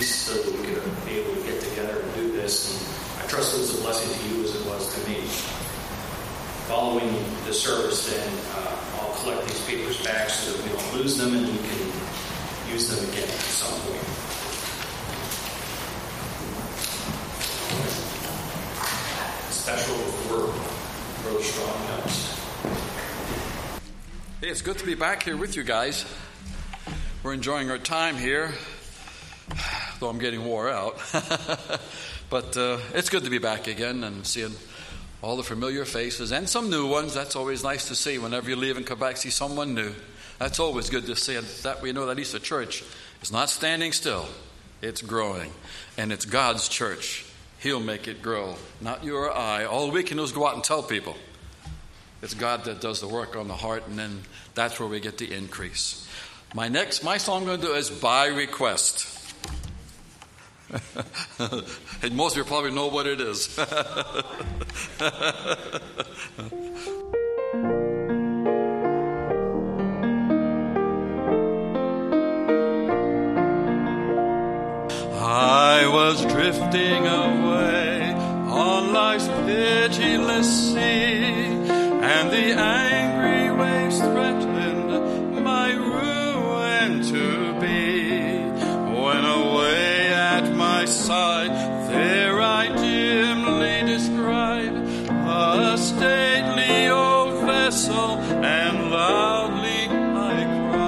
so that we could be able to get together and do this. And I trust it was a blessing to you as it was to me. Following the service, then I'll collect these papers back so that we don't lose them and we can use them again at some point. Special for Brother Strong notes. Hey, it's good to be back here with you guys. We're enjoying our time here, though I'm getting wore out. But it's good to be back again and seeing all the familiar faces and some new ones. That's always nice to see. Whenever you leave and come back, see someone new. That's always good to see. That we know that at least the church is not standing still. It's growing. And it's God's church. He'll make it grow, not you or I. All we can do is go out and tell people. It's God that does the work on the heart, and then that's where we get the increase. My song I'm going to do is By Request. And most of you probably know what it is. I was drifting away on life's pitiless sea, and the angry waves threatened my ruin to be. When away at my side, there I dimly descried a stately old vessel, and loudly I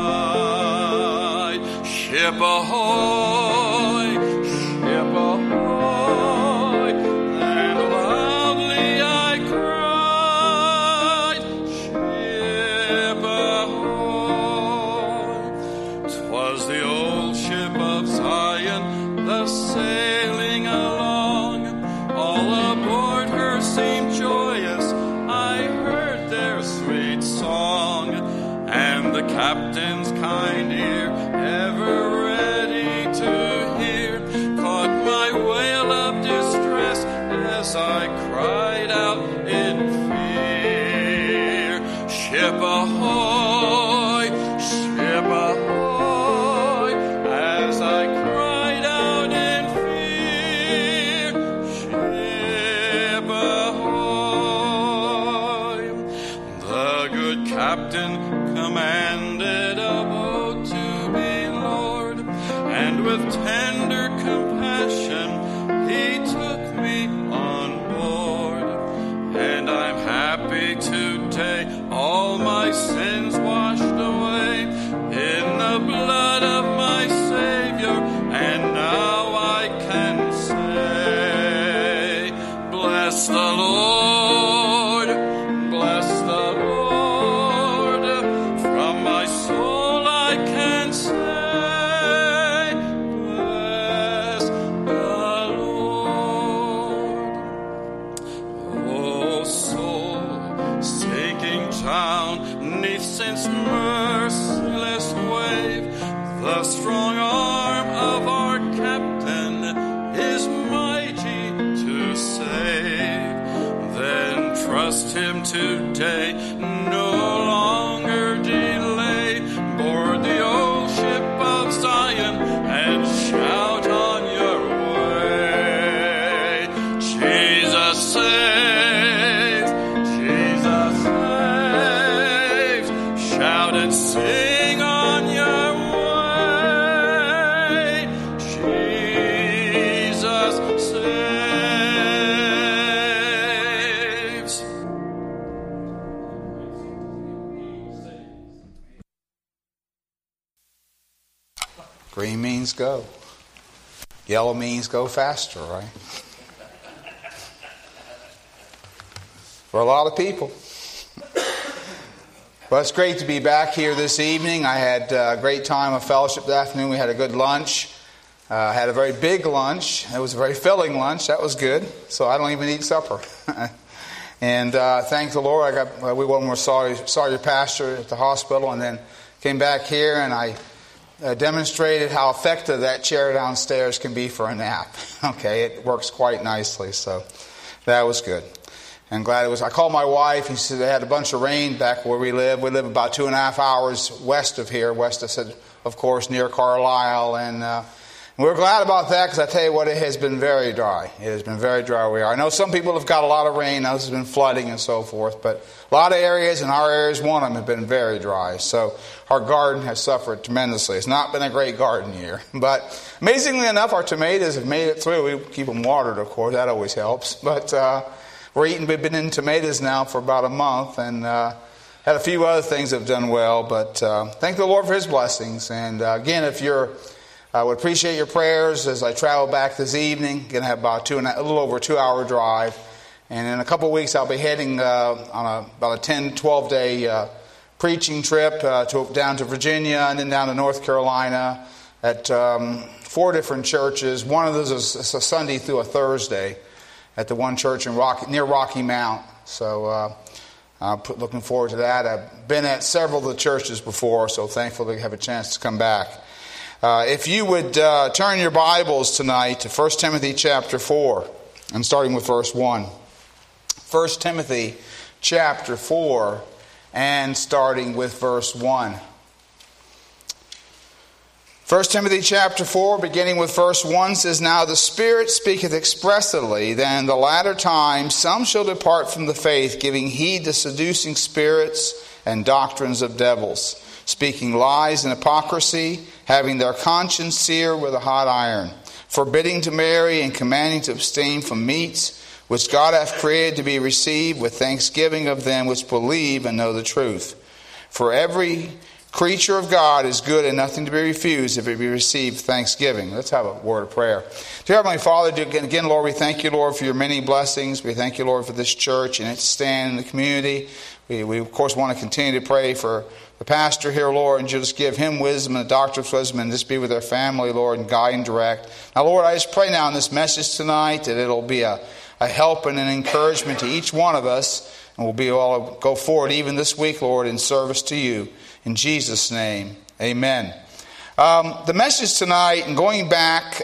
cried, "Ship ahoy! Ship ahoy!" And loudly I cried, "Ship ahoy!" 'Twas the old ship of Zion, thus sailing along. All aboard her seemed joyous, I heard their sweet song, and the captain's kind ear, ever ready to hear, caught my wail of distress as I cried out in fear. Ship ahoy! Ship ahoy! As I cried out in fear. Ship ahoy! The good captain commanded a boat to be lowered, and with tender compassion he took me on board. And I'm happy today, all my sins washed away in the blood of my Savior, and now I can say, bless the Lord, bless the Lord, from my soul I can say, bless the Lord. Oh, soul, sinking down neath sin's merciless wave, the strong arm of our captain is mighty to save. Then trust him today, no longer delay. Board the old ship of Zion and shout on your way. Jesus saves, Jesus saves. Shout and sing on your way. Jesus saves. Green means go. Yellow means go faster, right? For a lot of people. Well, it's great to be back here this evening. I had a great time of fellowship this afternoon. We had a good lunch. Had a very big lunch. It was a very filling lunch. That was good. So I don't even eat supper. And thank the Lord. We went and saw your pastor at the hospital, and then came back here, and I demonstrated how effective that chair downstairs can be for a nap. Okay, it works quite nicely. So that was good. I'm glad it was. I called my wife. He said they had a bunch of rain back where we live. We live about 2.5 hours west of here. West, I said, of course, near Carlisle. And And we're glad about that because I tell you what, it has been very dry. It has been very dry where we are. I know some people have got a lot of rain, others have been flooding and so forth, but a lot of areas, and our areas, one of them, have been very dry. So our garden has suffered tremendously. It's not been a great garden year. But amazingly enough, our tomatoes have made it through. We keep them watered, of course. That always helps. But we've been eating tomatoes now for about a month, and had a few other things that have done well. But thank the Lord for His blessings. And again, if I would appreciate your prayers as I travel back this evening. Going to have about a little over a 2-hour drive. And in a couple of weeks, I'll be heading on about a 10, 12-day preaching trip down to Virginia and then down to North Carolina at 4 different churches. One of those is a Sunday through a Thursday at the one church near Rocky Mount. So looking forward to that. I've been at several of the churches before, so thankful to have a chance to come back. If you would turn your Bibles tonight to 1 Timothy chapter 4, and starting with verse 1. 1 Timothy chapter 4, and starting with verse 1. 1 Timothy chapter 4, beginning with verse 1, says, Now the Spirit speaketh expressly, that in the latter times some shall depart from the faith, giving heed to seducing spirits and doctrines of devils, speaking lies and hypocrisy, having their conscience seared with a hot iron, forbidding to marry and commanding to abstain from meats, which God hath created to be received with thanksgiving of them which believe and know the truth. For every creature of God is good and nothing to be refused if it be received with thanksgiving. Let's have a word of prayer. Dear Heavenly Father, again, Lord, we thank you, Lord, for your many blessings. We thank you, Lord, for this church and its stand in the community. We of course, want to continue to pray for the pastor here, Lord, and just give him wisdom and the doctor's wisdom, and just be with their family, Lord, and guide and direct. Now, Lord, I just pray now in this message tonight that it'll be a help and an encouragement to each one of us, and we'll all go forward even this week, Lord, in service to you. In Jesus' name, amen. The message tonight, and going back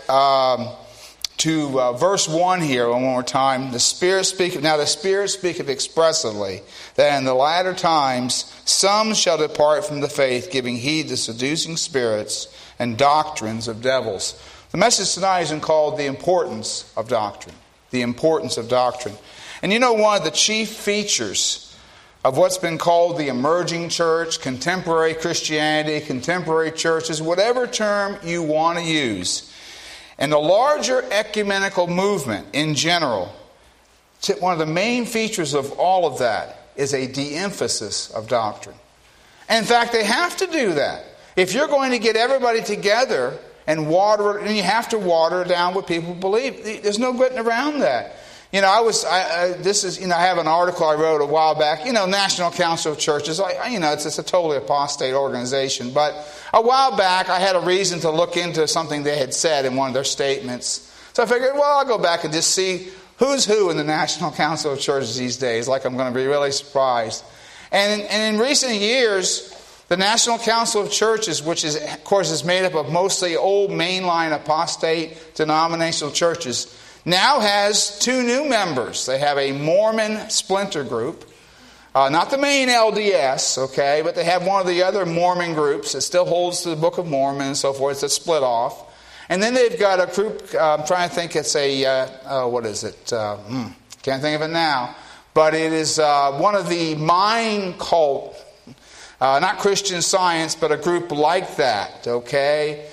to verse 1 here one more time, the Spirit speaketh expressly, that in the latter times some shall depart from the faith, giving heed to seducing spirits and doctrines of devils. The message tonight is called The Importance of Doctrine. The importance of doctrine. And you know, one of the chief features of what's been called the emerging church, contemporary Christianity, contemporary churches, whatever term you want to use, and the larger ecumenical movement in general, one of the main features of all of that is a de-emphasis of doctrine. And in fact, they have to do that. If you're going to get everybody together and water it, and you have to water it down what people believe. There's no getting around that. You know, I have an article I wrote a while back. You know, National Council of Churches. It's a totally apostate organization. But a while back, I had a reason to look into something they had said in one of their statements. So I figured, well, I'll go back and just see who's who in the National Council of Churches these days. Like I'm going to be really surprised. And in recent years, the National Council of Churches, which is, of course, is made up of mostly old mainline apostate denominational churches, now has 2 new members. They have a Mormon splinter group, not the main LDS, okay, but they have one of the other Mormon groups that still holds to the Book of Mormon and so forth, that's split off. And then they've got a group, I'm trying to think, it's what is it? Can't think of it now. But it is one of the mind cult, not Christian Science, but a group like that, okay?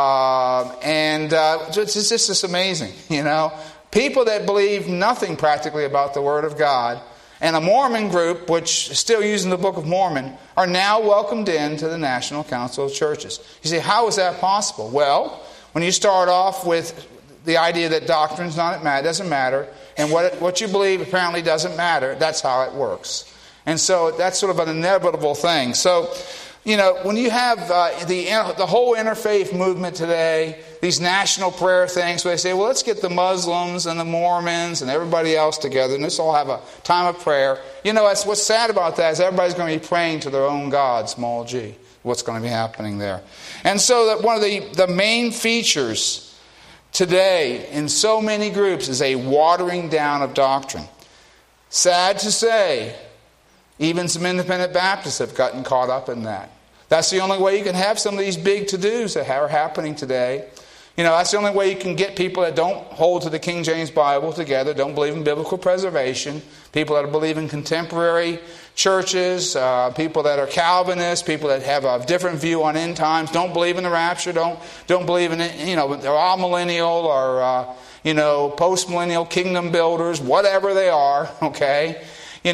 It's just amazing, you know. People that believe nothing practically about the Word of God, and a Mormon group, which is still using the Book of Mormon, are now welcomed into the National Council of Churches. You say, how is that possible? Well, when you start off with the idea that doctrine's doesn't matter, and what you believe apparently doesn't matter, that's how it works. And so that's sort of an inevitable thing. So, you know, when you have the whole interfaith movement today, these national prayer things, where they say, well, let's get the Muslims and the Mormons and everybody else together, and let's all have a time of prayer. You know, what's sad about that is everybody's going to be praying to their own God, small g, what's going to be happening there. And so that one of the main features today in so many groups is a watering down of doctrine. Sad to say, even some independent Baptists have gotten caught up in that. That's the only way you can have some of these big to-dos that are happening today. That's the only way you can get people that don't hold to the King James Bible together, don't believe in biblical preservation, people that believe in contemporary churches, people that are Calvinists, people that have a different view on end times, don't believe in the rapture, don't believe in it, they're all millennial or, post-millennial kingdom builders, whatever they are, okay? And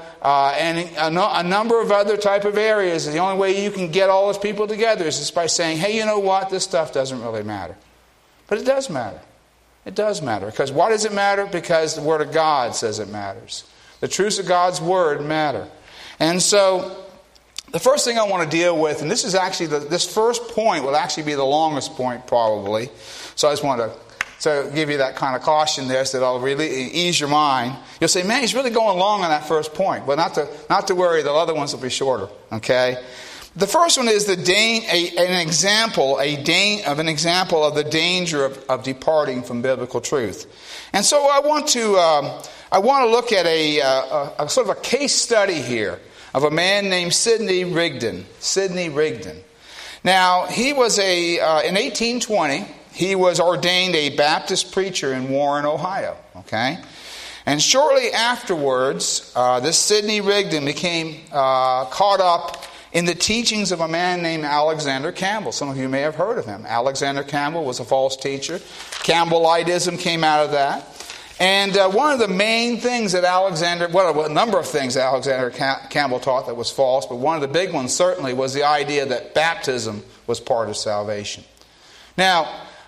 a number of other type of areas. The only way you can get all those people together is just by saying, hey, you know what? This stuff doesn't really matter. But it does matter. It does matter. Because why does it matter? Because the Word of God says it matters. The truths of God's Word matter. And so, the first thing I want to deal with, and this is actually, this first point will actually be the longest point probably. So I just want to give you that kind of caution there so that I'll really ease your mind. You'll say, man, he's really going long on that first point. But not to worry, the other ones will be shorter. Okay? The first one is an example of the danger of departing from biblical truth. And so I want to look at a sort of a case study here of a man named Sidney Rigdon. Sidney Rigdon. Now, he was in 1820, he was ordained a Baptist preacher in Warren, Ohio. Okay? And shortly afterwards, this Sidney Rigdon became caught up in the teachings of a man named Alexander Campbell. Some of you may have heard of him. Alexander Campbell was a false teacher. Campbellitism came out of that. And one of the main things that a number of things that Alexander Campbell taught that was false, but one of the big ones certainly was the idea that baptism was part of salvation. Now,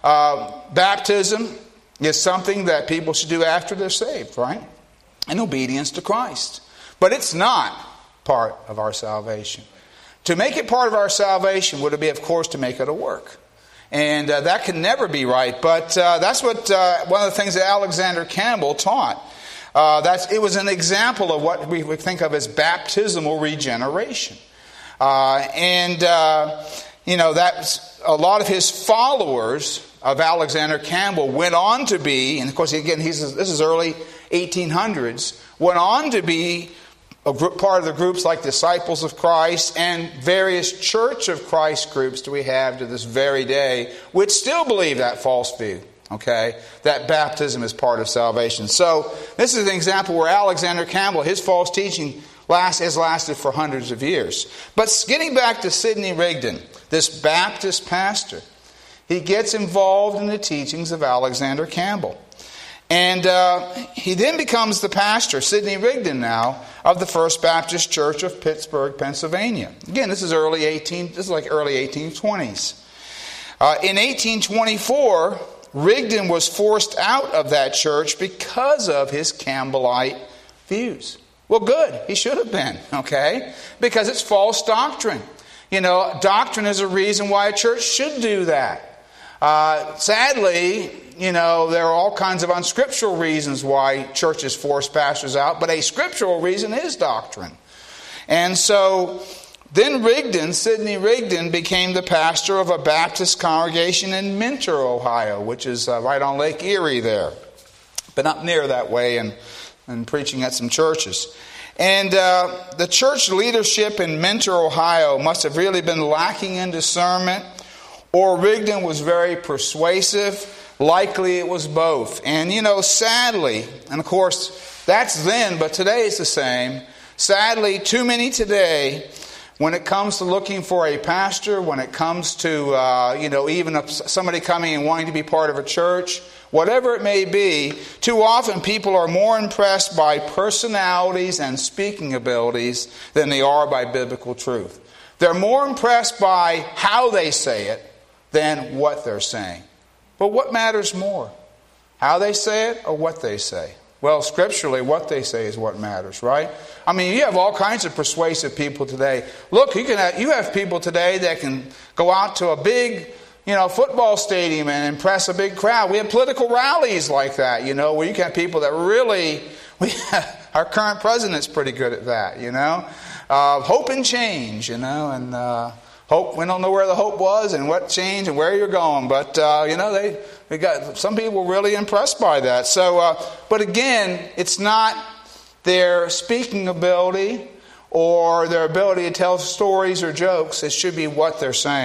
baptism is something that people should do after they're saved, right? In obedience to Christ. But it's not part of our salvation. To make it part of our salvation would be, of course, to make it a work. And that can never be right. But that's what one of the things that Alexander Campbell taught. It was an example of what we would think of as baptismal regeneration. That's a lot of his followers of Alexander Campbell went on to be, and of course, again, this is early 1800s, went on to be part of the groups like Disciples of Christ and various Church of Christ groups that we have to this very day, which still believe that false view, okay, that baptism is part of salvation. So this is an example where Alexander Campbell, his false teaching has lasted for hundreds of years. But getting back to Sidney Rigdon, this Baptist pastor, he gets involved in the teachings of Alexander Campbell. And he then becomes the pastor, Sidney Rigdon now, of the First Baptist Church of Pittsburgh, Pennsylvania. Again, this is early 1820s. In 1824, Rigdon was forced out of that church because of his Campbellite views. Well, good. He should have been, okay? Because it's false doctrine. Doctrine is a reason why a church should do that. Sadly, there are all kinds of unscriptural reasons why churches force pastors out, but a scriptural reason is doctrine. And so then Sidney Rigdon became the pastor of a Baptist congregation in Mentor, Ohio, which is right on Lake Erie there. Been up near that way and preaching at some churches. And the church leadership in Mentor, Ohio must have really been lacking in discernment, or Rigdon was very persuasive. Likely it was both. And sadly, and of course that's then, but today it's the same. Sadly, too many today, when it comes to looking for a pastor, when it comes to, even somebody coming and wanting to be part of a church, whatever it may be, too often people are more impressed by personalities and speaking abilities than they are by biblical truth. They're more impressed by how they say it than what they're saying. But what matters more? How they say it or what they say? Well, scripturally, what they say is what matters, right? I mean, you have all kinds of persuasive people today. Look, you have people today that can go out to a big, football stadium and impress a big crowd. We have political rallies like that, where you can have people that really, our current president's pretty good at that, hope and change, and hope. We don't know where the hope was and what changed and where you're going, but they got some people were really impressed by that. So, but again, it's not their speaking ability or their ability to tell stories or jokes. It should be what they're saying.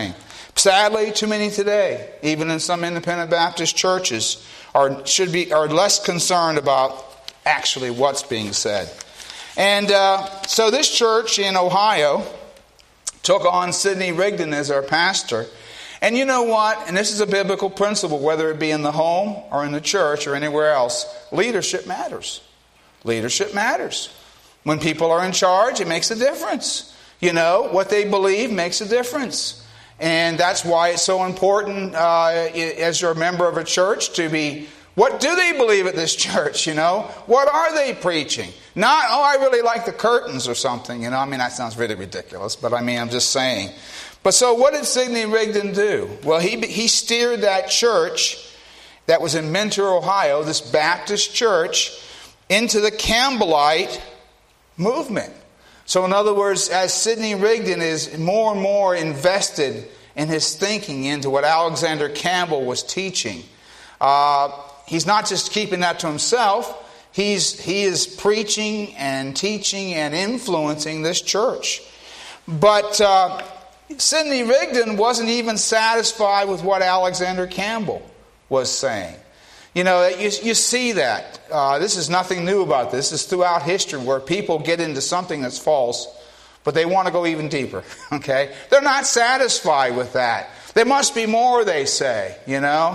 Sadly, too many today, even in some independent Baptist churches, are less concerned about actually what's being said. And so this church in Ohio took on Sidney Rigdon as our pastor. And you know what? And this is a biblical principle, whether it be in the home or in the church or anywhere else. Leadership matters. Leadership matters. When people are in charge, it makes a difference. You know, what they believe makes a difference. And that's why it's so important as you're a member of a church to be, what do they believe at this church, you know? What are they preaching? Not, oh, I really like the curtains or something, you know. I mean, that sounds really ridiculous, but I mean, I'm just saying. But so what did Sidney Rigdon do? Well, he steered that church that was in Mentor, Ohio, this Baptist church, into the Campbellite movement. So in other words, as Sidney Rigdon is more and more invested in his thinking into what Alexander Campbell was teaching, he's not just keeping that to himself. He is preaching and teaching and influencing this church. But Sidney Rigdon wasn't even satisfied with what Alexander Campbell was saying. You know, you see that. This is nothing new about this. This is throughout history where people get into something that's false, but they want to go even deeper. Okay? They're not satisfied with that. There must be more, they say, you know.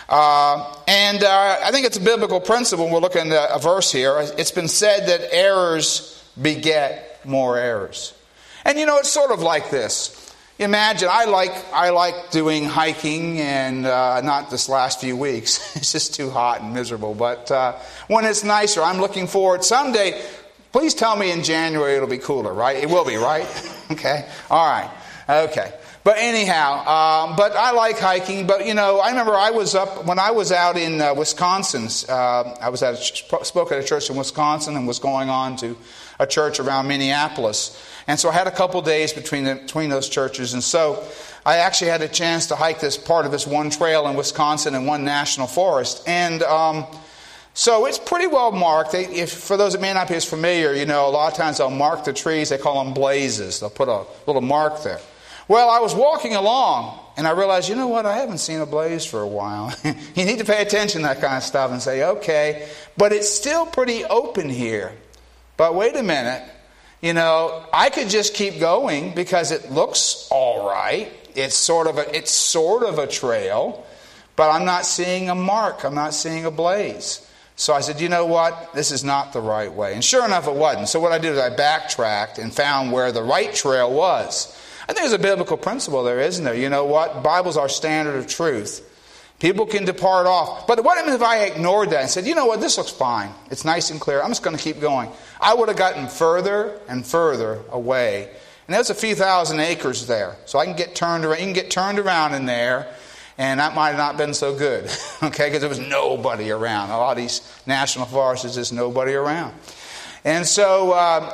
And I think it's a biblical principle. We're looking at a verse here. It's been said that errors beget more errors. And you know, it's sort of like this. Imagine, I like doing hiking, and not this last few weeks. It's just too hot and miserable. But when it's nicer, I'm looking forward. Someday, please tell me in January it'll be cooler, right? It will be, right? Okay. All right. Okay. But anyhow, but I like hiking. But, you know, I remember when I was out in Wisconsin. I spoke at a church in Wisconsin and was going on to a church around Minneapolis. And so I had a couple days between those churches. And so I actually had a chance to hike this part of this one trail in Wisconsin and one national forest. And so it's pretty well marked. For those that may not be as familiar, you know, a lot of times they'll mark the trees. They call them blazes. They'll put a little mark there. Well, I was walking along, and I realized, you know what, I haven't seen a blaze for a while. You need to pay attention to that kind of stuff and say, okay, but it's still pretty open here. But wait a minute, you know, I could just keep going because it looks all right. It's sort of a trail, but I'm not seeing a mark. I'm not seeing a blaze. So I said, you know what, this is not the right way. And sure enough, it wasn't. So what I did is I backtracked and found where the right trail was. I think there's a biblical principle there, isn't there? You know what? The Bible's our standard of truth. People can depart off. But what if I ignored that and said, you know what, this looks fine. It's nice and clear. I'm just going to keep going. I would have gotten further and further away. And there's a few thousand acres there. So I can get turned around. You can get turned around in there. And that might have not been so good. Okay, because there was nobody around. A lot of these national forests, there's just nobody around. And so,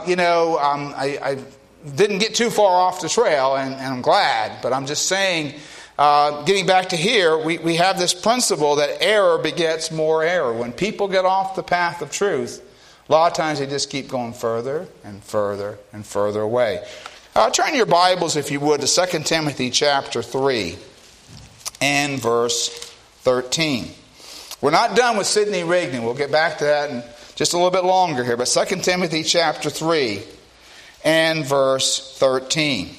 I didn't get too far off the trail, and I'm glad. But I'm just saying, getting back to here, we have this principle that error begets more error. When people get off the path of truth, a lot of times they just keep going further and further and further away. Turn your Bibles, if you would, to 2 Timothy chapter 3 and verse 13. We're not done with Sidney Rigdon. We'll get back to that in just a little bit longer here. But 2 Timothy chapter 3 and verse 13.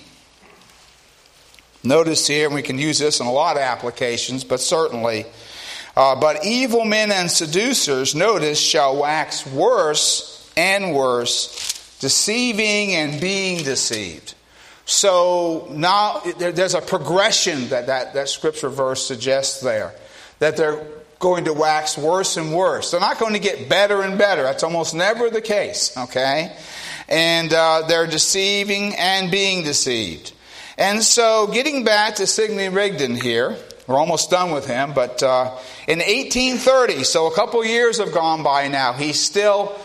Notice here, and we can use this in a lot of applications, but certainly, but evil men and seducers, notice, shall wax worse and worse, deceiving and being deceived. So now there's a progression that scripture verse suggests there, that they're going to wax worse and worse. They're not going to get better and better. That's almost never the case, okay? And they're deceiving and being deceived. And so getting back to Sidney Rigdon here, we're almost done with him, but in 1830, so a couple years have gone by now, he's still,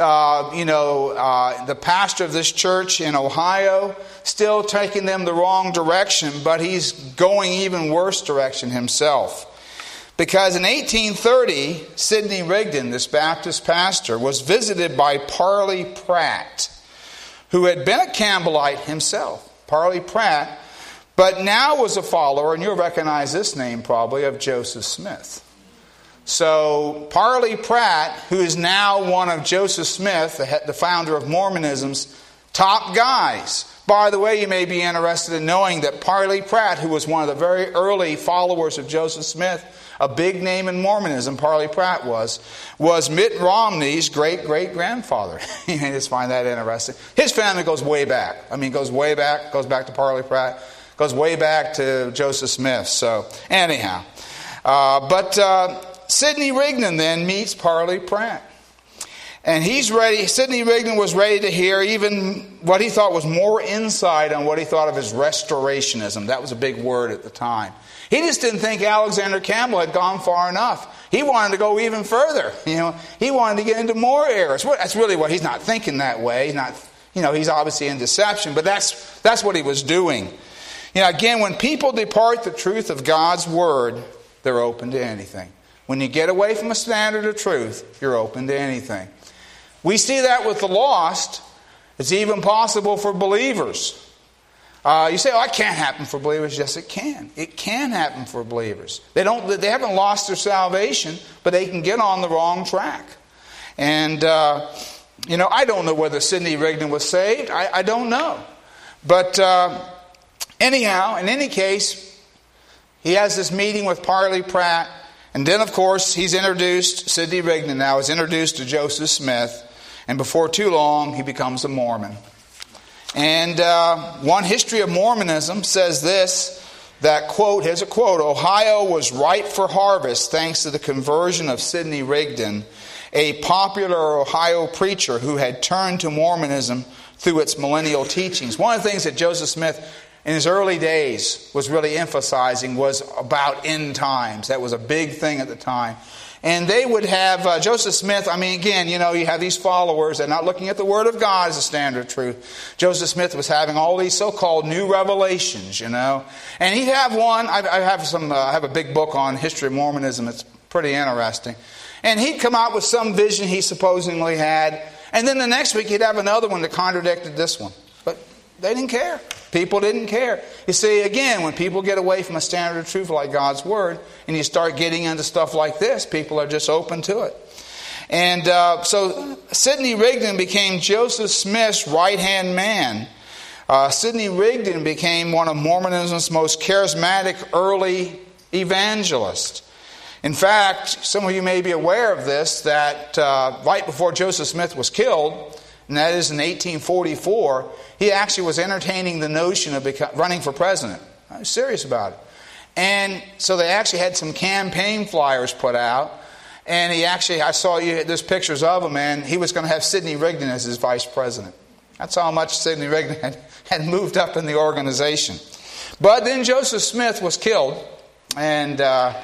the pastor of this church in Ohio, still taking them the wrong direction, but he's going even worse direction himself. Because in 1830, Sidney Rigdon, this Baptist pastor, was visited by Parley Pratt, who had been a Campbellite himself. Parley Pratt, but now was a follower, and you'll recognize this name probably, of Joseph Smith. So Parley Pratt, who is now one of Joseph Smith, the founder of Mormonism's top guys. By the way, you may be interested in knowing that Parley Pratt, who was one of the very early followers of Joseph Smith, a big name in Mormonism, Parley Pratt was Mitt Romney's great-great-grandfather. You may just find that interesting. His family goes way back. I mean, goes back to Parley Pratt, goes way back to Joseph Smith. So, anyhow. Sidney Rigdon then meets Parley Pratt. And he's ready. Sidney Rigdon was ready to hear even what he thought was more insight on what he thought of as restorationism. That was a big word at the time. He just didn't think Alexander Campbell had gone far enough. He wanted to go even further. He wanted to get into more errors. That's really what he's not thinking that way. He's not, he's obviously in deception, but that's what he was doing. Again, when people depart the truth of God's word, they're open to anything. When you get away from a standard of truth, you're open to anything. We see that with the lost. It's even possible for believers. You say, "Oh, it can't happen for believers." Yes, it can. It can happen for believers. They haven't lost their salvation, but they can get on the wrong track. And I don't know whether Sidney Rigdon was saved. I don't know. But anyhow, in any case, he has this meeting with Parley Pratt. And then, of course, Sidney Rigdon now is introduced to Joseph Smith. And before too long, he becomes a Mormon. And one history of Mormonism says this, that, quote, here's a quote, "Ohio was ripe for harvest thanks to the conversion of Sidney Rigdon, a popular Ohio preacher who had turned to Mormonism through its millennial teachings." One of the things that Joseph Smith in his early days was really emphasizing was about end times. That was a big thing at the time. And they would have Joseph Smith. I mean, again, you have these followers. They're not looking at the Word of God as a standard of truth. Joseph Smith was having all these so-called new revelations, And he'd have one. I have a big book on history of Mormonism. It's pretty interesting. And he'd come out with some vision he supposedly had. And then the next week he'd have another one that contradicted this one. But they didn't care. People didn't care. You see, again, when people get away from a standard of truth like God's Word, and you start getting into stuff like this, people are just open to it. And so Sidney Rigdon became Joseph Smith's right-hand man. Sidney Rigdon became one of Mormonism's most charismatic early evangelists. In fact, some of you may be aware of this, that right before Joseph Smith was killed, and that is in 1844, he actually was entertaining the notion of running for president. I was serious about it. And so they actually had some campaign flyers put out. And there's pictures of him, and he was going to have Sidney Rigdon as his vice president. That's how much Sidney Rigdon had moved up in the organization. But then Joseph Smith was killed. And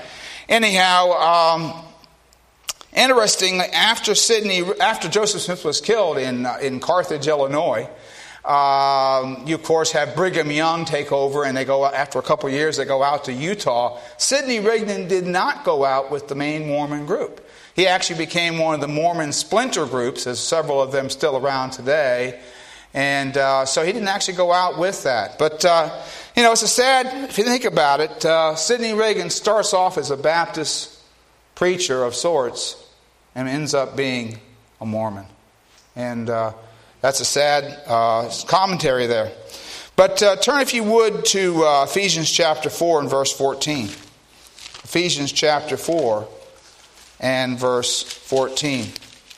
interestingly, after Joseph Smith was killed in Carthage, Illinois, you of course have Brigham Young take over, and they go after a couple of years. They go out to Utah. Sidney Rigdon did not go out with the main Mormon group. He actually became one of the Mormon splinter groups. There's several of them still around today, and so he didn't actually go out with that. But it's a sad. If you think about it, Sidney Rigdon starts off as a Baptist preacher of sorts, and ends up being a Mormon. And that's a sad commentary there. But turn, if you would, to Ephesians chapter 4 and verse 14. Ephesians chapter 4 and verse 14.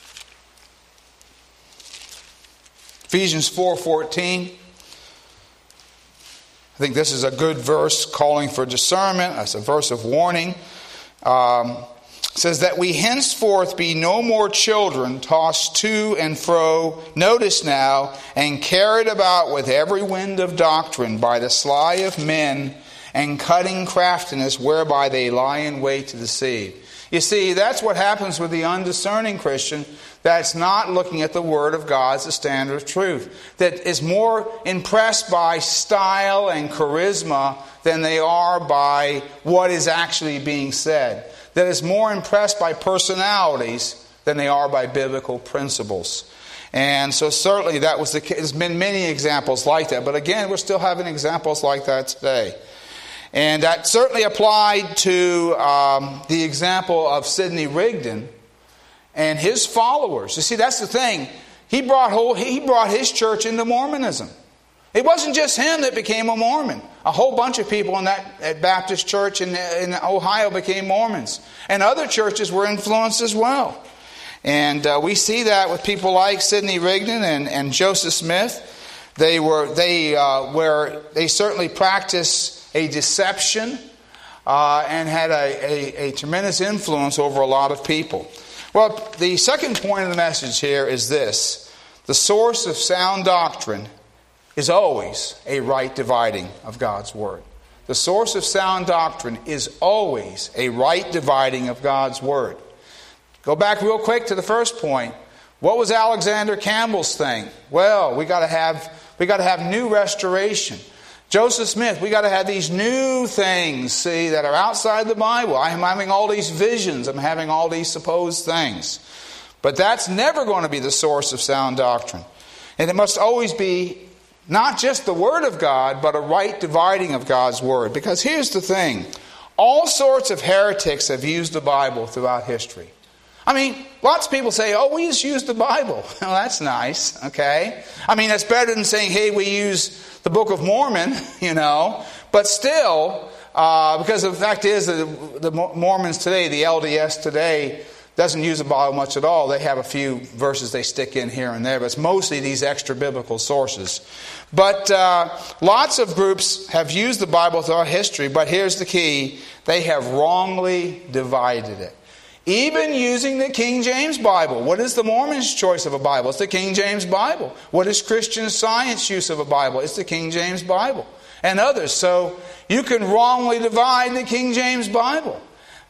Ephesians 4:14. I think this is a good verse calling for discernment. It's a verse of warning. Says that we henceforth be no more children tossed to and fro, notice now, and carried about with every wind of doctrine by the sly of men and cunning craftiness whereby they lie in wait to deceive. You see, that's what happens with the undiscerning Christian that's not looking at the Word of God as a standard of truth, that is more impressed by style and charisma than they are by what is actually being said, that is more impressed by personalities than they are by biblical principles. And so certainly that was the case. There's been many examples like that. But again, we're still having examples like that today. And that certainly applied to the example of Sidney Rigdon and his followers. You see, that's the thing. He brought his church into Mormonism. It wasn't just him that became a Mormon. A whole bunch of people in that Baptist church in Ohio became Mormons. And other churches were influenced as well. And we see that with people like Sidney Rigdon and Joseph Smith. They certainly practiced a deception and had a tremendous influence over a lot of people. Well, the second point of the message here is this. The source of sound doctrine is always a right dividing of God's Word. The source of sound doctrine is always a right dividing of God's Word. Go back real quick to the first point. What was Alexander Campbell's thing? Well, we got to have new restoration. Joseph Smith, we got to have these new things, see, that are outside the Bible. I'm having all these visions. I'm having all these supposed things. But that's never going to be the source of sound doctrine. And it must always be not just the Word of God, but a right dividing of God's Word. Because here's the thing. All sorts of heretics have used the Bible throughout history. I mean, lots of people say, we just use the Bible. Well, that's nice, okay? I mean, that's better than saying, hey, we use the Book of Mormon, But still, because the fact is that the Mormons today, the LDS today, doesn't use the Bible much at all. They have a few verses they stick in here and there, but it's mostly these extra biblical sources. But lots of groups have used the Bible throughout history, but here's the key. They have wrongly divided it. Even using the King James Bible. What is the Mormon's choice of a Bible? It's the King James Bible. What is Christian Science use of a Bible? It's the King James Bible. And others. So you can wrongly divide the King James Bible.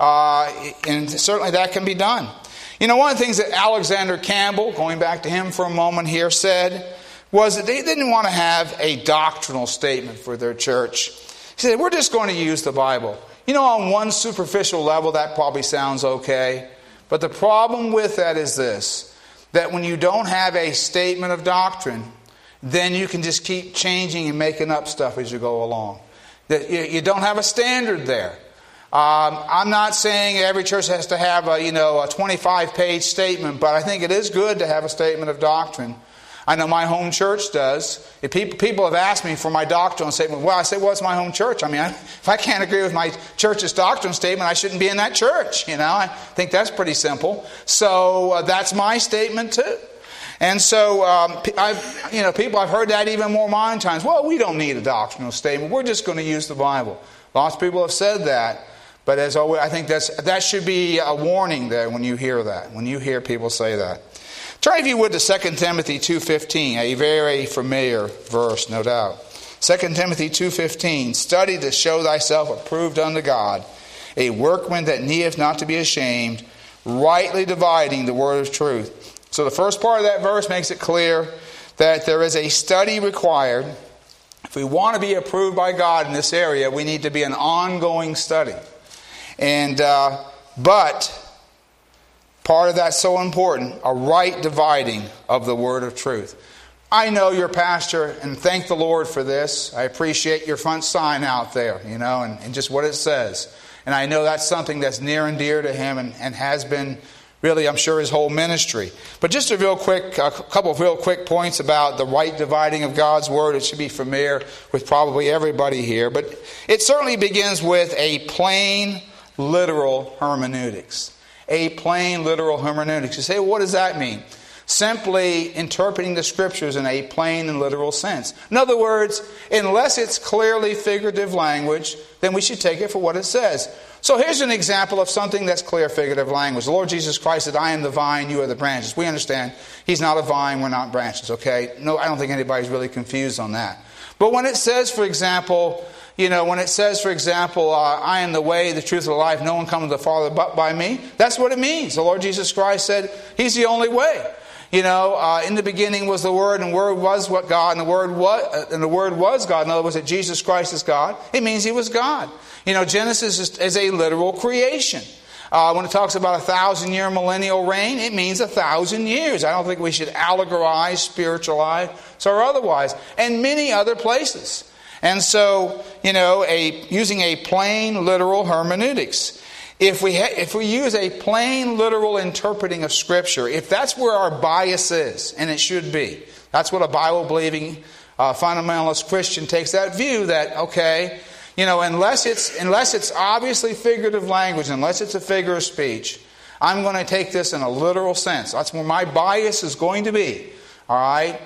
And certainly that can be done. One of the things that Alexander Campbell, going back to him for a moment here, said was that they didn't want to have a doctrinal statement for their church. He said, we're just going to use the Bible. On one superficial level, that probably sounds okay. But the problem with that is this, that when you don't have a statement of doctrine, then you can just keep changing and making up stuff as you go along. That you don't have a standard there. I'm not saying every church has to have a 25-page statement, but I think it is good to have a statement of doctrine. I know my home church does. If people have asked me for my doctrinal statement, I say, it's my home church. I mean, if I can't agree with my church's doctrinal statement, I shouldn't be in that church. I think that's pretty simple. So that's my statement too. And so people, I've heard that even more modern times. Well, we don't need a doctrinal statement. We're just going to use the Bible. Lots of people have said that. But as always, I think that should be a warning there when you hear that, when you hear people say that. Turn, if you would, to 2 Timothy 2:15, a very familiar verse, no doubt. 2 Timothy 2:15, study to show thyself approved unto God, a workman that needeth not to be ashamed, rightly dividing the word of truth. So the first part of that verse makes it clear that there is a study required. If we want to be approved by God in this area, we need to be an ongoing study. And but part of that's so important, a right dividing of the word of truth. I know your pastor, and thank the Lord for this. I appreciate your front sign out there, and just what it says. And I know that's something that's near and dear to him and has been really, I'm sure, his whole ministry. But just a couple of real quick points about the right dividing of God's Word. It should be familiar with probably everybody here. But it certainly begins with a plain, literal hermeneutics. A plain, literal hermeneutics. You say, well, what does that mean? Simply interpreting the Scriptures in a plain and literal sense. In other words, unless it's clearly figurative language, then we should take it for what it says. So here's an example of something that's clear figurative language. The Lord Jesus Christ said, I am the vine, you are the branches. We understand He's not a vine, we're not branches, okay? No, I don't think anybody's really confused on that. But when it says, for example, I am the way, the truth, and the life, no one comes to the Father but by me, that's what it means. The Lord Jesus Christ said He's the only way. In the beginning was the Word, and the Word was what God, and the Word was God. In other words, that Jesus Christ is God. It means He was God. Genesis is a literal creation. When it talks about 1,000-year millennial reign, it means 1,000 years. I don't think we should allegorize, spiritualize, or otherwise. And many other places. And so, using a plain literal hermeneutics. If we use a plain literal interpreting of Scripture, if that's where our bias is, and it should be, that's what a Bible-believing fundamentalist Christian takes that view that, okay, unless it's obviously figurative language, unless it's a figure of speech, I'm going to take this in a literal sense. That's where my bias is going to be. All right?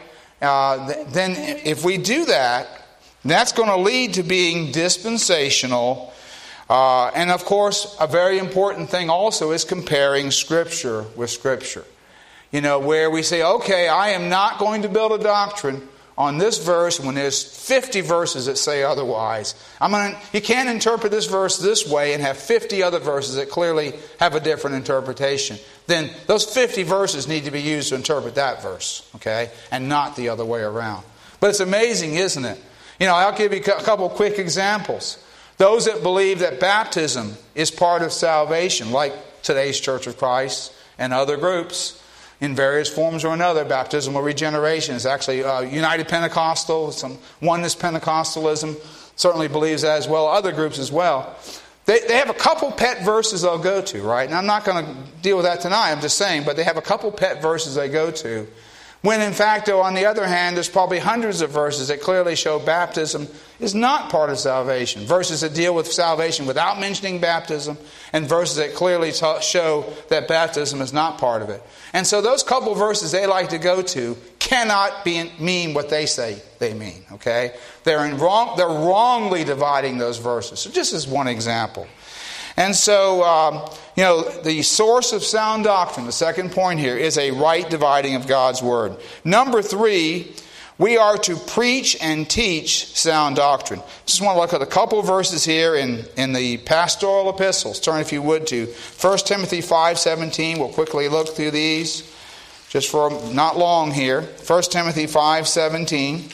Then if we do that, that's going to lead to being dispensational. And of course, a very important thing also is comparing Scripture with Scripture. Where we say, okay, I am not going to build a doctrine on this verse when there's 50 verses that say otherwise. You can't interpret this verse this way and have 50 other verses that clearly have a different interpretation. Then those 50 verses need to be used to interpret that verse, okay, and not the other way around. But it's amazing, isn't it? I'll give you a couple quick examples. Those that believe that baptism is part of salvation, like today's Church of Christ and other groups, in various forms or another, baptismal regeneration is actually United Pentecostal, some Oneness Pentecostalism certainly believes that as well, other groups as well. They have a couple pet verses they'll go to, right? And I'm not going to deal with that tonight, I'm just saying, but they have a couple pet verses they go to. When in fact, though, on the other hand, there's probably hundreds of verses that clearly show baptism is not part of salvation. Verses that deal with salvation without mentioning baptism, and verses that clearly show that baptism is not part of it. And so those couple verses they like to go to cannot mean what they say they mean. Okay, they're wrongly dividing those verses. So just as one example. And so, the source of sound doctrine, the second point here, is a right dividing of God's Word. Number 3, we are to preach and teach sound doctrine. Just want to look at a couple of verses here in the pastoral epistles. Turn, if you would, to 1 Timothy 5:17. We'll quickly look through these, just for not long here. 1 Timothy 5:17.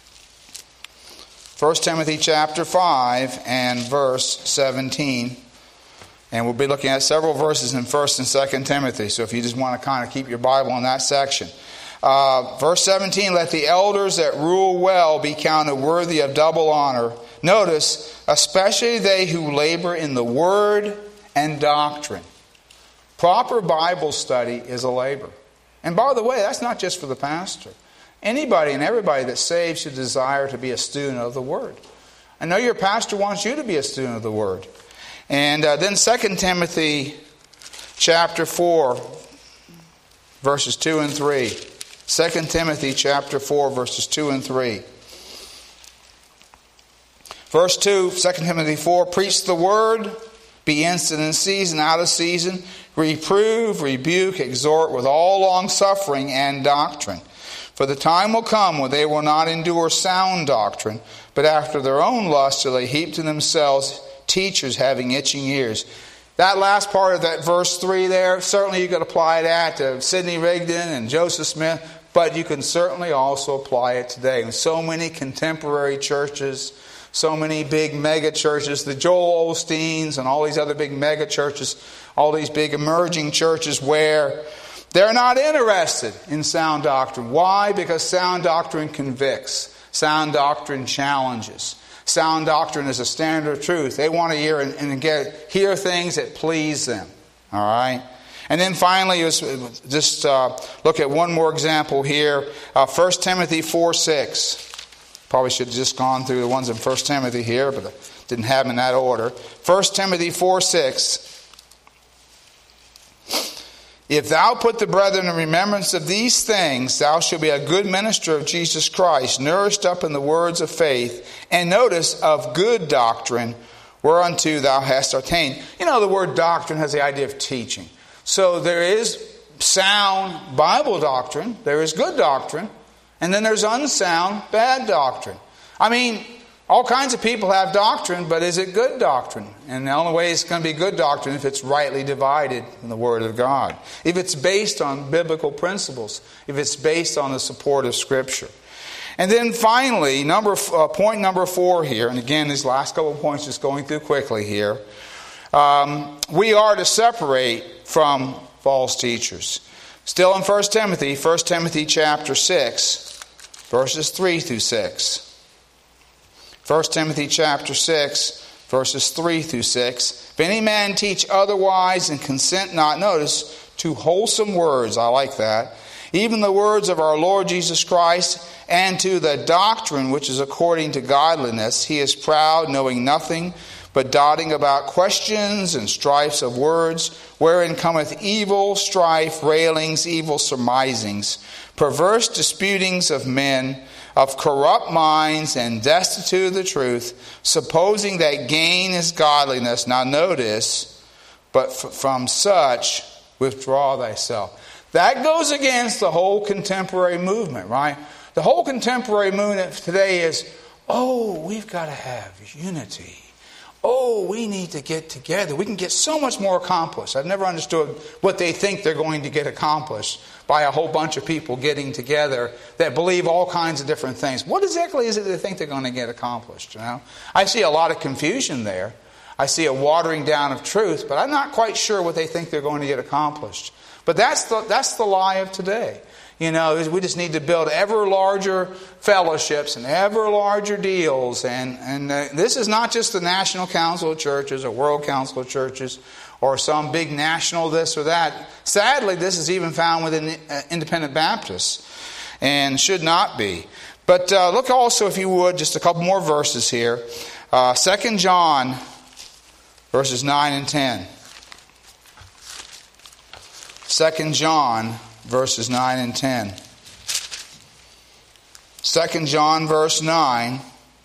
1 Timothy chapter 5 and verse 17. And we'll be looking at several verses in 1 and 2 Timothy. So if you just want to kind of keep your Bible in that section. Verse 17, let the elders that rule well be counted worthy of double honor. Notice, especially they who labor in the word and doctrine. Proper Bible study is a labor. And by the way, that's not just for the pastor. Anybody and everybody that's saved should desire to be a student of the word. I know your pastor wants you to be a student of the word. And then 2 Timothy chapter 4, verses 2 and 3. 2 Timothy chapter 4, verses 2 and 3. Verse 2, 2 Timothy 4, preach the word, be instant in season, out of season, reprove, rebuke, exhort with all long-suffering and doctrine. For the time will come when they will not endure sound doctrine, but after their own lust shall they heap to themselves teachers having itching ears. That last part of that verse 3 there, certainly you could apply that to Sidney Rigdon and Joseph Smith, but you can certainly also apply it today. In so many contemporary churches, so many big mega churches, the Joel Osteens and all these other big mega churches, all these big emerging churches where they're not interested in sound doctrine. Why? Because sound doctrine convicts. Sound doctrine challenges. Sound doctrine is a standard of truth. They want to hear hear things that please them. All right? And then finally, just look at one more example here. 1 Timothy 4:6. Probably should have just gone through the ones in 1 Timothy here, but I didn't have them in that order. 1 Timothy 4:6. If thou put the brethren in remembrance of these things, thou shalt be a good minister of Jesus Christ, nourished up in the words of faith, and notice, of good doctrine, whereunto thou hast attained. You know, the word doctrine has the idea of teaching. So there is sound Bible doctrine, there is good doctrine, and then there's unsound bad doctrine. I mean, all kinds of people have doctrine, but is it good doctrine? And the only way it's going to be good doctrine if it's rightly divided in the Word of God. If it's based on biblical principles. If it's based on the support of Scripture. And then finally, point number 4 here, and again, these last couple of points just going through quickly here. we are to separate from false teachers. Still in 1 Timothy chapter 6, verses 3 through 6. 1 Timothy chapter 6, verses 3 through 6. If any man teach otherwise and consent not, notice, to wholesome words, I like that, even the words of our Lord Jesus Christ, and to the doctrine which is according to godliness, he is proud, knowing nothing, but dotting about questions and strifes of words, wherein cometh evil, strife, railings, evil surmisings, perverse disputings of men, of corrupt minds, and destitute of the truth, supposing that gain is godliness. Now notice, but from such withdraw thyself. That goes against the whole contemporary movement, right? The whole contemporary movement today is, we've got to have unity. We need to get together. We can get so much more accomplished. I've never understood what they think they're going to get accomplished by a whole bunch of people getting together that believe all kinds of different things. What exactly is it they think they're going to get accomplished? I see a lot of confusion there. I see a watering down of truth, but I'm not quite sure what they think they're going to get accomplished. But that's the lie of today. We just need to build ever larger fellowships and ever larger deals. And this is not just the National Council of Churches or World Council of Churches or some big national this or that. Sadly, this is even found within independent Baptists and should not be. But look also, if you would, just a couple more verses here. 2 John, verses 9 and 10. 2 John, verses 9 and 10. 2 John, verse 9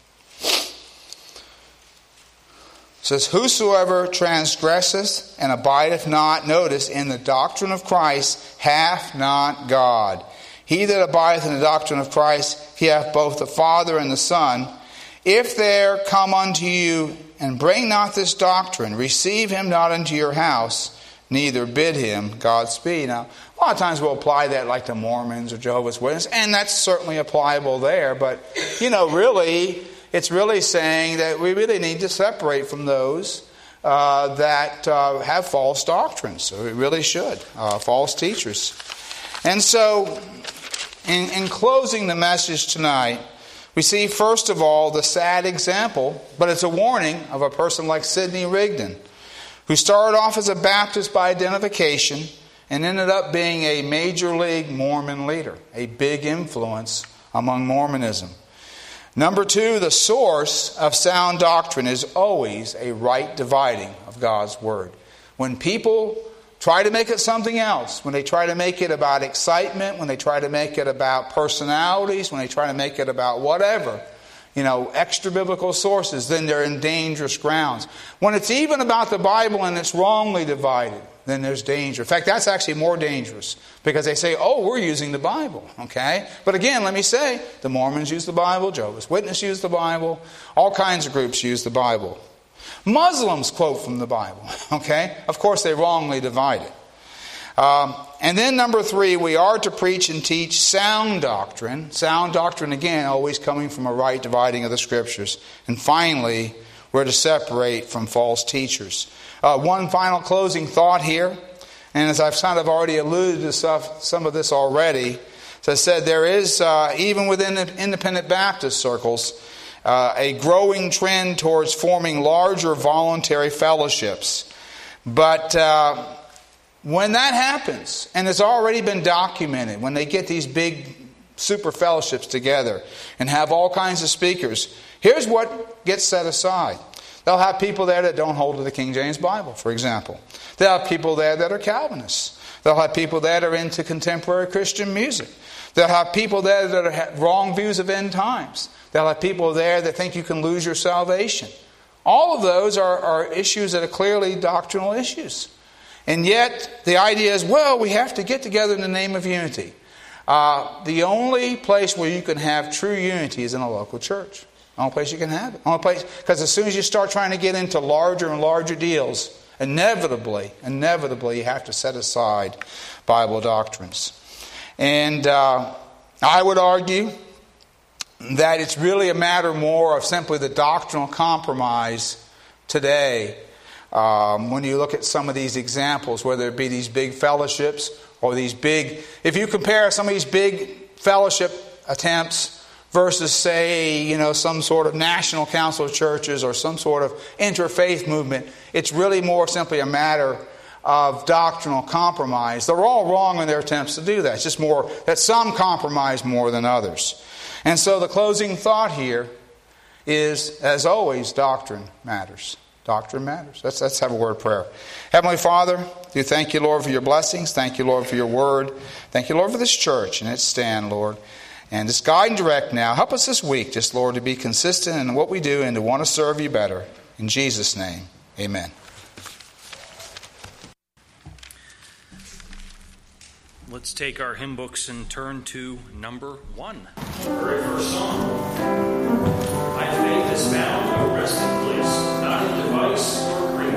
says, whosoever transgresseth and abideth not, notice, in the doctrine of Christ, hath not God. He that abideth in the doctrine of Christ, he hath both the Father and the Son. If there come unto you and bring not this doctrine, receive him not into your house, neither bid him Godspeed. Now, a lot of times we'll apply that like to Mormons or Jehovah's Witnesses, and that's certainly applicable there. But, really, it's really saying that we really need to separate from those that have false doctrines. So we really should. False teachers. And so, in closing the message tonight, we see, first of all, the sad example, but it's a warning of a person like Sidney Rigdon, who started off as a Baptist by identification and ended up being a major league Mormon leader, a big influence among Mormonism. Number two, the source of sound doctrine is always a right dividing of God's Word. When people try to make it something else, when they try to make it about excitement, when they try to make it about personalities, when they try to make it about whatever, extra biblical sources, then they're in dangerous grounds. When it's even about the Bible and it's wrongly divided, then there's danger. In fact, that's actually more dangerous because they say, we're using the Bible, okay? But again, let me say, the Mormons use the Bible, Jehovah's Witnesses use the Bible, all kinds of groups use the Bible. Muslims quote from the Bible, okay? Of course, they wrongly divide it. And then number three, we are to preach and teach sound doctrine. Sound doctrine, again, always coming from a right dividing of the Scriptures. And finally, we're to separate from false teachers. One final closing thought here, and as I've kind of already alluded to some of this already, as I said, there is, even within the independent Baptist circles, a growing trend towards forming larger voluntary fellowships. But when that happens, and it's already been documented, when they get these big super fellowships together and have all kinds of speakers, here's what gets set aside. They'll have people there that don't hold to the King James Bible, for example. They'll have people there that are Calvinists. They'll have people that are into contemporary Christian music. They'll have people there that have wrong views of end times. They'll have people there that think you can lose your salvation. All of those are issues that are clearly doctrinal issues. And yet, the idea is, we have to get together in the name of unity. The only place where you can have true unity is in a local church. The only place you can have it. Because as soon as you start trying to get into larger and larger deals, inevitably, you have to set aside Bible doctrines. And I would argue that it's really a matter more of simply the doctrinal compromise today When you look at some of these examples, whether it be these big fellowships or these big, if you compare some of these big fellowship attempts versus, say, some sort of national council of churches or some sort of interfaith movement, it's really more simply a matter of doctrinal compromise. They're all wrong in their attempts to do that. It's just more that some compromise more than others. And so the closing thought here is, as always, doctrine matters. Doctrine matters. Let's have a word of prayer. Heavenly Father, we thank you, Lord, for your blessings. Thank you, Lord, for your word. Thank you, Lord, for this church and its stand, Lord. And just guide and direct now. Help us this week, just, Lord, to be consistent in what we do and to want to serve you better. In Jesus' name, amen. Let's take our hymn books and turn to number 1. The very first song. My faith is found no resting place, not in device or creed.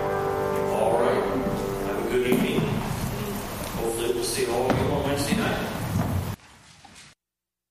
Hopefully we'll see all of you on Wednesday night.